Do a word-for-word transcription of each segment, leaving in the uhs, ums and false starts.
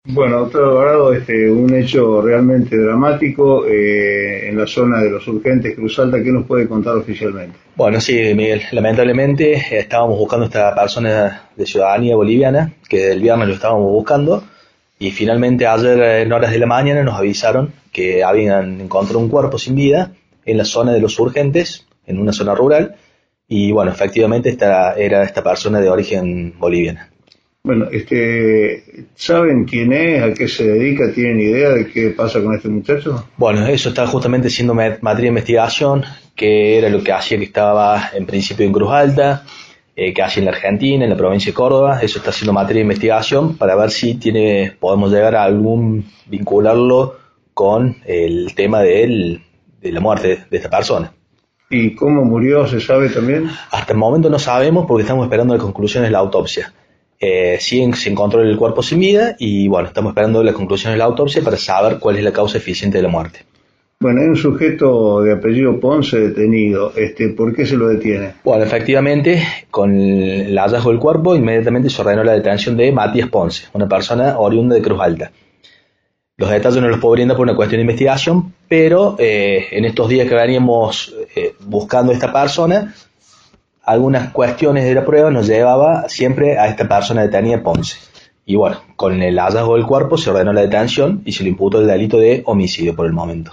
Bueno, doctor Alvarado, este, un hecho realmente dramático eh, en la zona de los Urgentes, Cruz Alta. ¿Qué nos puede contar oficialmente? Bueno, sí, Miguel, lamentablemente eh, estábamos buscando a esta persona de ciudadanía boliviana, que el viernes lo estábamos buscando, y finalmente ayer eh, en horas de la mañana nos avisaron que habían encontrado un cuerpo sin vida en la zona de los Urgentes, en una zona rural, y bueno, efectivamente esta era esta persona de origen boliviana. Bueno, este, ¿saben quién es? ¿A qué se dedica? ¿Tienen idea de qué pasa con este muchacho? Bueno, eso está justamente siendo ma- materia de investigación, que era lo que hacía que estaba en principio en Cruz Alta, eh, que hacía en la Argentina, en la provincia de Córdoba. Eso está siendo materia de investigación para ver si tiene, podemos llegar a algún, vincularlo con el tema de, él, de la muerte de esta persona. ¿Y cómo murió? ¿Se sabe también? Hasta el momento no sabemos porque estamos esperando las conclusiones de la autopsia. Eh, sí se encontró el cuerpo sin vida y bueno, estamos esperando las conclusiones de la autopsia para saber cuál es la causa eficiente de la muerte. Bueno, hay un sujeto de apellido Ponce detenido. Este, ¿por qué se lo detiene? Bueno, efectivamente, con el hallazgo del cuerpo, inmediatamente se ordenó la detención de Matías Ponce, una persona oriunda de Cruz Alta. Los detalles no los puedo brindar por una cuestión de investigación, pero eh, en estos días que veníamos eh, buscando a esta persona, algunas cuestiones de la prueba nos llevaba siempre a esta persona detenida Ponce. Y bueno, con el hallazgo del cuerpo se ordenó la detención y se le imputó el delito de homicidio por el momento.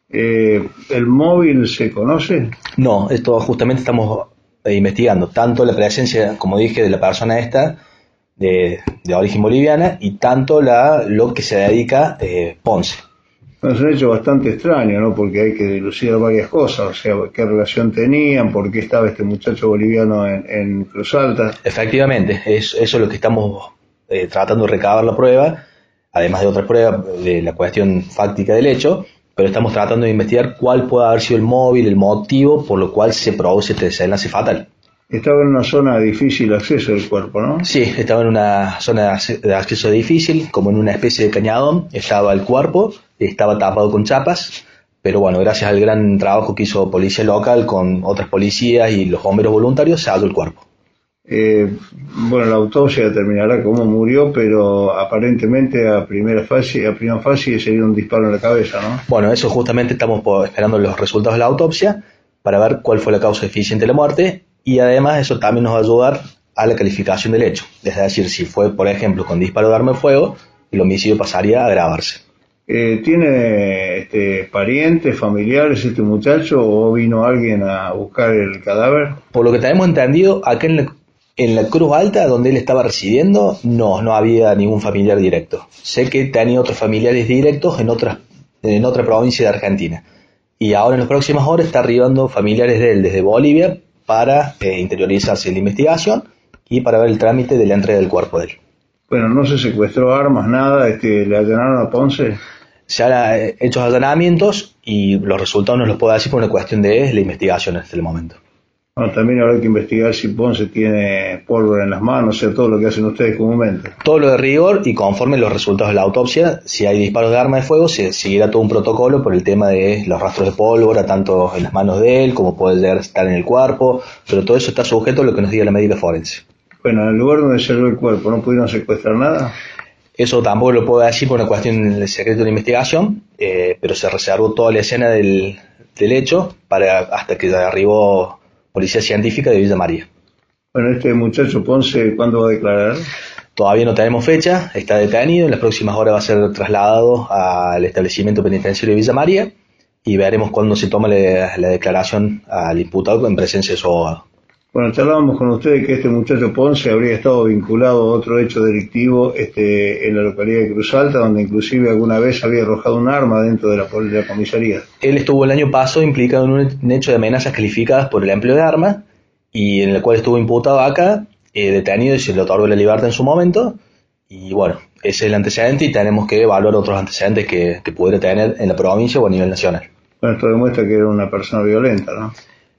Eh, ¿El móvil se conoce? No, esto justamente estamos eh, investigando, tanto la presencia, como dije, de la persona esta, de, de origen boliviana, y tanto la, lo que se dedica eh, Ponce. Es un hecho bastante extraño, ¿no? Porque hay que dilucidar varias cosas, o sea, qué relación tenían, por qué estaba este muchacho boliviano en, en Cruz Alta. Efectivamente, es, eso es lo que estamos eh, tratando de recabar la prueba, además de otras pruebas de la cuestión fáctica del hecho, pero estamos tratando de investigar cuál puede haber sido el móvil, el motivo por lo cual se produce este desenlace fatal. Estaba en una zona de difícil acceso del cuerpo, ¿no? Sí, estaba en una zona de acceso difícil, como en una especie de cañadón, estaba el cuerpo, estaba tapado con chapas, pero bueno, gracias al gran trabajo que hizo policía local con otras policías y los bomberos voluntarios, se halló el cuerpo. Eh, bueno, la autopsia determinará cómo murió, pero aparentemente a primera fase, a primera fase sería un disparo en la cabeza, ¿no? Bueno, eso justamente estamos esperando los resultados de la autopsia para ver cuál fue la causa eficiente de la muerte, y además eso también nos va a ayudar a la calificación del hecho. Es decir, si fue, por ejemplo, con disparo de arma de fuego, el homicidio pasaría a agravarse. Eh, ¿Tiene este, parientes, familiares este muchacho o vino alguien a buscar el cadáver? Por lo que tenemos entendido, acá en la, en la Cruz Alta, donde él estaba residiendo, no, no había ningún familiar directo. Sé que tenía otros familiares directos en otras, en otra provincia de Argentina. Y ahora en las próximas horas está arribando familiares de él desde Bolivia para eh, interiorizarse en la investigación y para ver el trámite de la entrega del cuerpo de él. Bueno, no se secuestró armas, nada, este, le allanaron a Ponce. Se han eh, hecho allanamientos y los resultados no los puedo decir por una cuestión de la investigación en este momento. Bueno, también habrá que investigar si Ponce tiene pólvora en las manos, o sea, todo lo que hacen ustedes comúnmente. Todo lo de rigor y conforme los resultados de la autopsia, si hay disparos de arma de fuego, se seguirá todo un protocolo por el tema de los rastros de pólvora, tanto en las manos de él como puede llegar a estar en el cuerpo, pero todo eso está sujeto a lo que nos diga la médica forense. Bueno, en el lugar donde se halló el cuerpo, ¿no pudieron secuestrar nada? Eso tampoco lo puedo decir por una cuestión de secreto de la investigación, eh, pero se reservó toda la escena del, del hecho para hasta que arribó Policía Científica de Villa María. Bueno, este muchacho Ponce, ¿cuándo va a declarar? Todavía no tenemos fecha, está detenido, en las próximas horas va a ser trasladado al establecimiento penitenciario de Villa María y veremos cuándo se toma la, la declaración al imputado en presencia de su abogado. Bueno, charlábamos con ustedes que este muchacho Ponce habría estado vinculado a otro hecho delictivo este, en la localidad de Cruz Alta, donde inclusive alguna vez había arrojado un arma dentro de la, de la comisaría. Él estuvo el año pasado implicado en un hecho de amenazas calificadas por el empleo de armas y en el cual estuvo imputado acá, eh, detenido y se le otorgó la libertad en su momento. Y bueno, ese es el antecedente y tenemos que evaluar otros antecedentes que, que pudiera tener en la provincia o a nivel nacional. Bueno, esto demuestra que era una persona violenta, ¿no?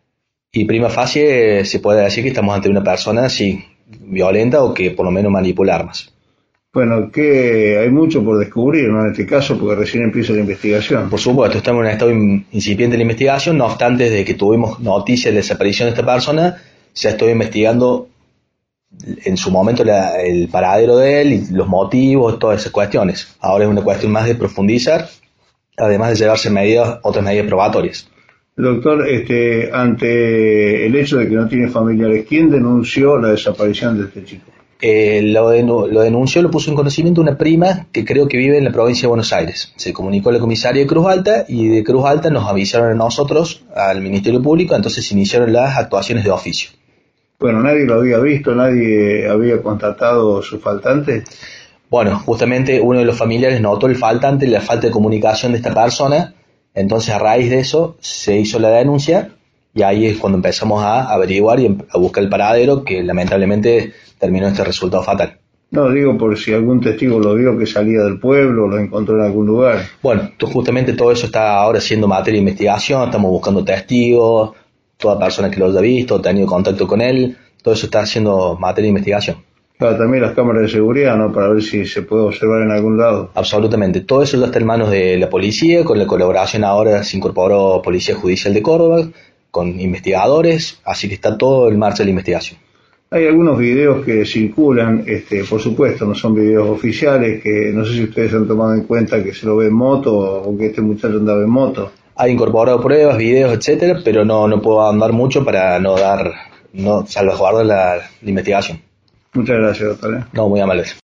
Y prima facie eh, se puede decir que estamos ante una persona, sí, violenta o que por lo menos manipula armas. Bueno, que hay mucho por descubrir, ¿no? En este caso, porque recién empieza la investigación. Por supuesto, estamos en un estado incipiente de la investigación, no obstante, desde que tuvimos noticias de la desaparición de esta persona, se ha estado investigando en su momento la, el paradero de él y los motivos, todas esas cuestiones. Ahora es una cuestión más de profundizar, además de llevarse medidas, otras medidas probatorias. Doctor, este, ante el hecho de que no tiene familiares, ¿quién denunció la desaparición de este chico? Eh, lo, denu- lo denunció, lo puso en conocimiento una prima que creo que vive en la provincia de Buenos Aires. Se comunicó a la comisaría de Cruz Alta y de Cruz Alta nos avisaron a nosotros, al Ministerio Público, entonces se iniciaron las actuaciones de oficio. Bueno, nadie lo había visto, nadie había constatado su faltante. Bueno, justamente uno de los familiares notó el faltante, la falta de comunicación de esta persona, entonces a raíz de eso se hizo la denuncia y ahí es cuando empezamos a averiguar y a buscar el paradero, que lamentablemente terminó este resultado fatal. No, digo por si algún testigo lo vio que salía del pueblo, lo encontró en algún lugar. Bueno, tú, justamente todo eso está ahora siendo materia de investigación, estamos buscando testigos, toda persona que lo haya visto, tenido contacto con él, todo eso está siendo materia de investigación. Claro, también las cámaras de seguridad, ¿no? Para ver si se puede observar en algún lado. Absolutamente, todo eso ya está en manos de la policía, con la colaboración ahora se incorporó Policía Judicial de Córdoba, con investigadores, así que está todo en marcha de la investigación. Hay algunos videos que circulan, este, por supuesto, no son videos oficiales, que no sé si ustedes han tomado en cuenta que se lo ve en moto o que este muchacho andaba en moto. Ha incorporado pruebas, videos, etcétera, pero no, no puedo andar mucho para no dar, no salvaguardar la, la investigación. Muchas gracias, doctor. No, muy amable.